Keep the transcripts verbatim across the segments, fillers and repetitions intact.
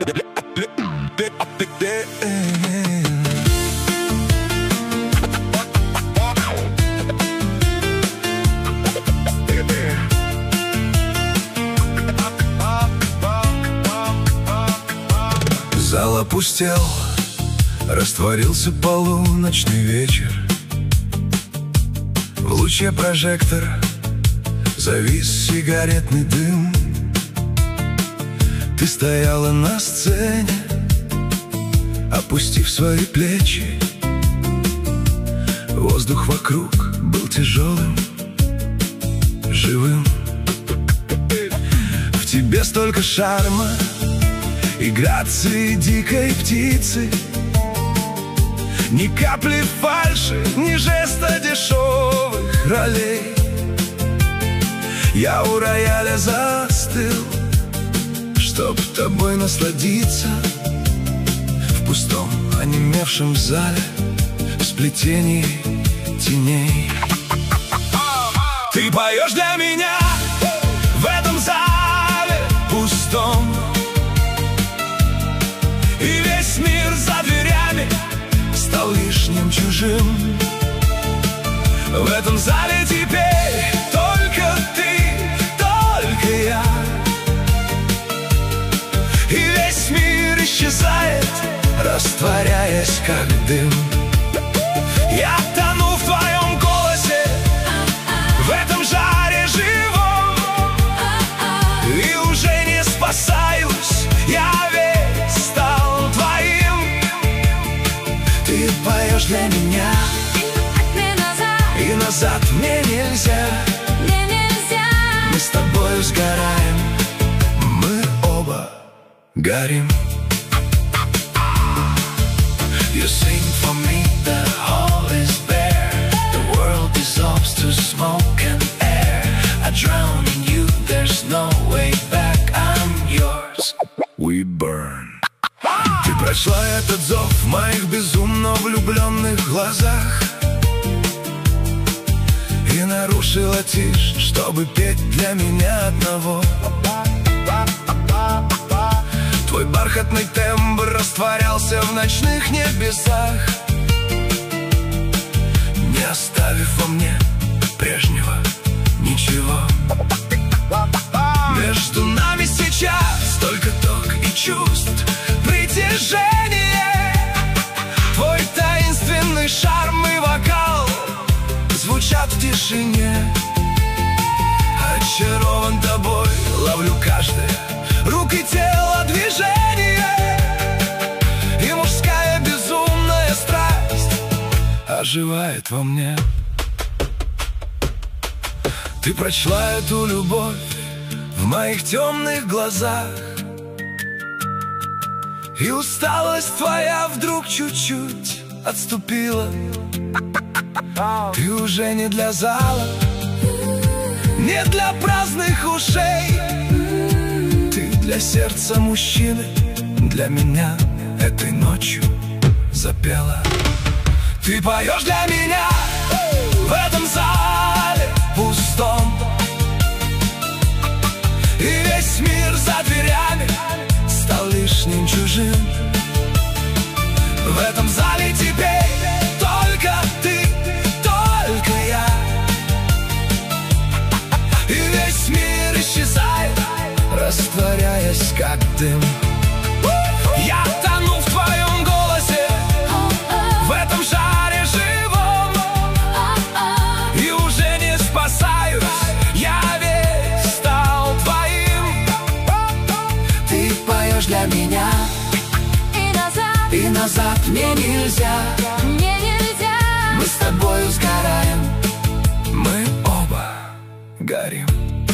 Зал опустел, растворился полуночный вечер. В луче прожектора завис сигаретный дым. Ты стояла на сцене, опустив свои плечи. Воздух вокруг был тяжелым, живым. В тебе столько шарма и грации дикой птицы. Ни капли фальши, ни жеста дешевых ролей. Я у рояля застыл, чтоб тобой насладиться. В пустом, онемевшем зале, в сплетении теней. Ты поешь для меня в этом зале пустом, и весь мир за дверями стал лишним, чужим. В этом зале теперь только ты, только я, и весь мир исчезает, растворяясь как дым. Я тону в твоем голосе, в этом жаре живом, и уже не спасаюсь, я весь стал твоим. Ты поешь для меня, и назад мне нельзя. Мы с тобою сгораем, мы оба горим. You sing for me, the hall is bare, the world dissolves to smoke and air. I drown in you, there's no way back, I'm yours, we burn. Ты прочла этот зов в моих безумно влюбленных глазах и нарушила тишь, чтобы петь для меня одного. Твой бархатный тембр растворялся в ночных небесах, не оставив во мне прежнего ничего. Между нами сейчас только ток и чувств, притяжение. Твой таинственный шарм и вокал звучат в тишине. Очарован тобой, ловлю каждое рук и тело движение, и мужская безумная страсть оживает во мне. Ты прочла эту любовь в моих темных глазах, и усталость твоя вдруг чуть-чуть отступила. Ты уже не для зала, не для праздных ушей, ты для сердца мужчины, для меня этой ночью запела. Ты поешь для меня в этом зале пустом, и весь мир за дверями стал лишним, чужим. В этом зале теперь только ты, только я, и весь мир исчезает, растворяясь как дым. Я тону в твоем голосе, в этом жаре живом, и уже не спасаюсь, я весь стал твоим. Ты поешь для меня, и назад, и назад мне нельзя. мне нельзя. Мы с тобою сгораем, мы оба горим.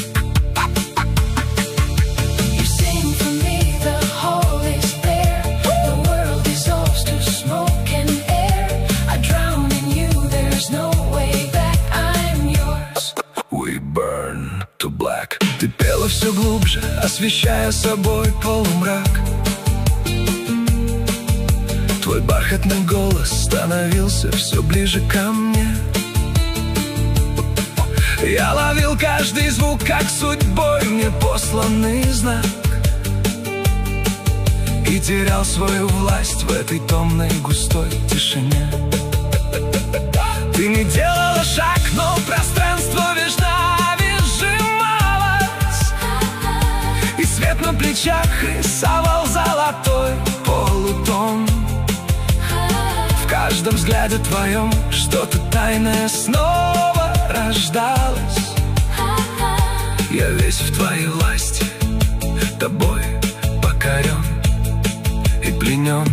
You sing for me, the hall is bare, the world dissolves to smoke and air. I drown in you, there's no way back, I'm yours. We burn to black. Ты пела все глубже, освещая собой полумрак. Твой бархатный голос становился все ближе ко мне. Я ловил каждый звук, как судьбой мне посланный знак. и терял свою власть в этой томной густой тишине. Ты не делала шаг, но пространство вежнами сжималось, и свет на плечах рисовал золотой полутон. В каждом взгляде твоем что-то тайное снова рождалось. Я весь в твоей власти, тобой покорен и пленен.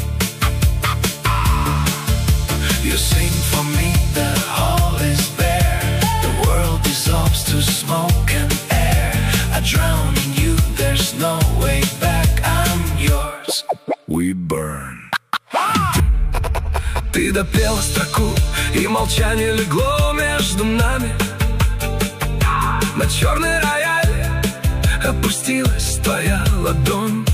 You sing for me, the hall is bare, the world dissolves to smoke and air. I drown in you, there's no way back, I'm yours. We burn. Ты допела строку, и молчание легло между нами. На черный рояль опустилась твоя ладонь.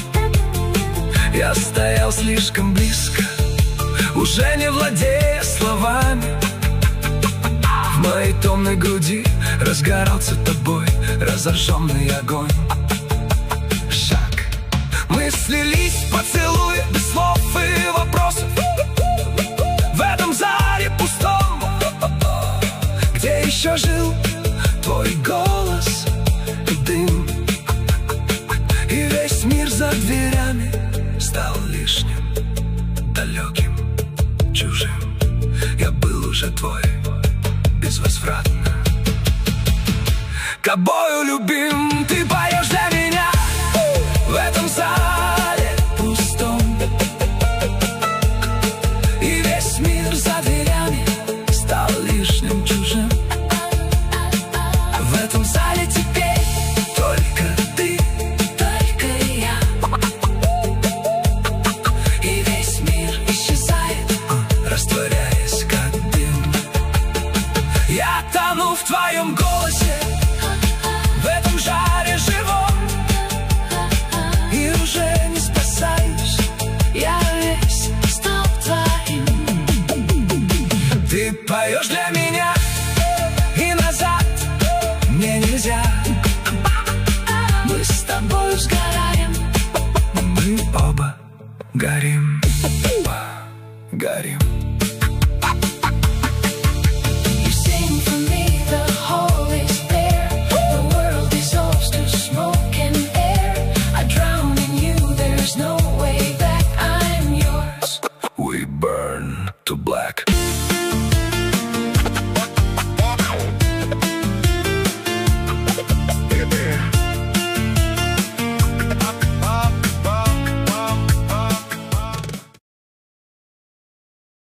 Я стоял слишком близко, уже не владея словами. В моей томной груди разгорался тобой разожженный огонь. Шаг, мы слились в поцелуе без слов и вопросов. В этом зале пустом, где еще жил твой голос и дым, и весь мир за дверями стал лишним, далеким, чужим. Я был уже твой безвозвратно. Тобою любим, ты поешь для меня в этом зале.